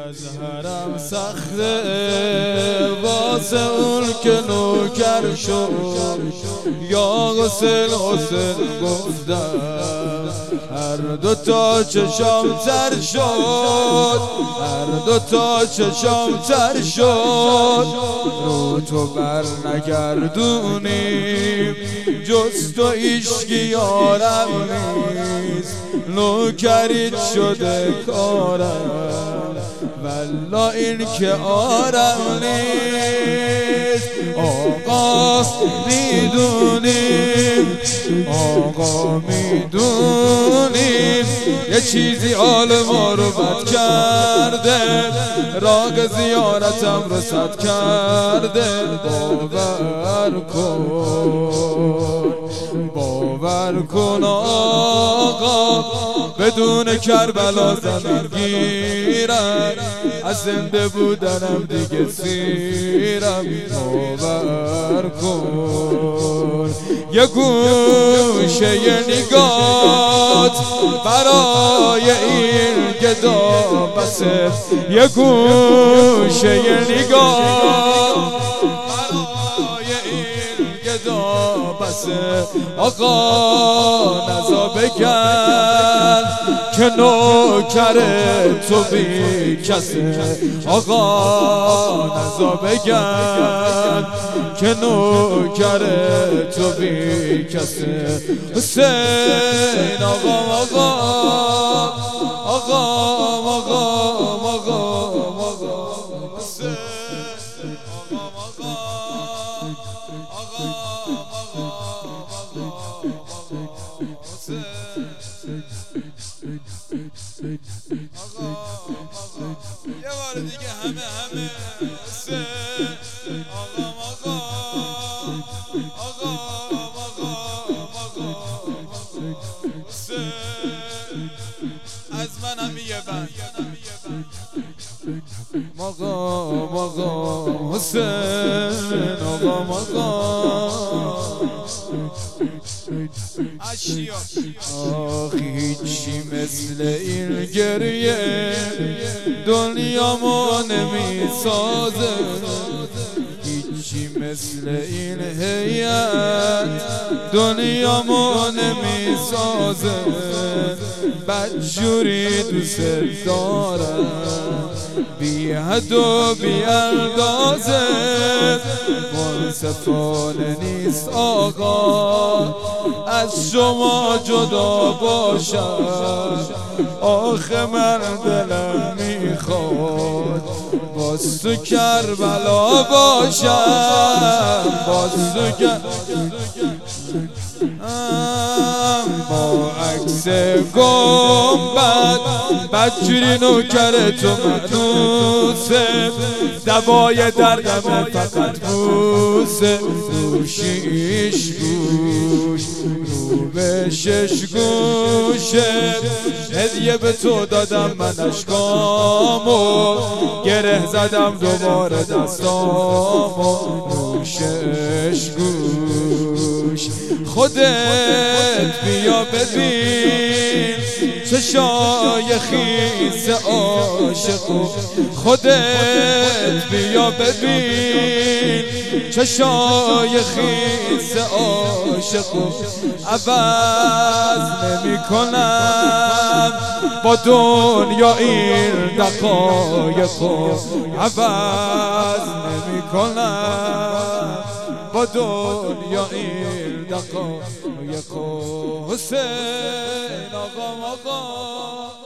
از حرم سخته واسه اون که نوکر شد یا حسین حسین گفتم هر دوتا چشام تر شد هر دوتا چشام تر شد رو تو بر نگردونیم جز تو عشقی یارم نیست نوکریت شده کارم والله این که آرم نیست آقا میدونیم آقا میدونیم یه چیزی حال ما رو بد کرده راگ زیارتم رو سد کرده باور کن آقا بدون کربلا زمین گیرم از زنده بودنم دیگه سیرم باور کن یه گوشه یه نگات برای این گدا بسه یه گوشه یه نگات برای این گدا بسه آقا نزا بگن که نوکر تو بی کسه آقا نزا بگن که نوکر تو بی کسه حسین آقا آقا آقا آقا آقا آقا حسین آقا یه بار دیگه همه حسین آقا حسین از منم یه بند مقام حسین آخ هیچی مثل این گریه دنیامو نمیسازه هیچی مثل این هیئت دنیامو نمیسازه بدجوری دوست دارم بی حد و بی اندازه منصفانه نیست آقا از شما جدا باشم آخه من دلم میخواد باز تو کربلا باشم باز تو با عکس گنبد بدجوری نوکر تو منوسه دوای دردم فقط بوسه گوشیش گوش رو به شش گوشه هدیه به تو دادم من اشکامو گره زدم دوباره دستامو گوشش گوش خودت بیا ببین چشای خیس عاشقو خودت بیا ببین چشای خیس عاشقو عوض نمی کنم با دنیا این دقایقو عوض نمی کنم با دنیا این دقایقو حسین آقا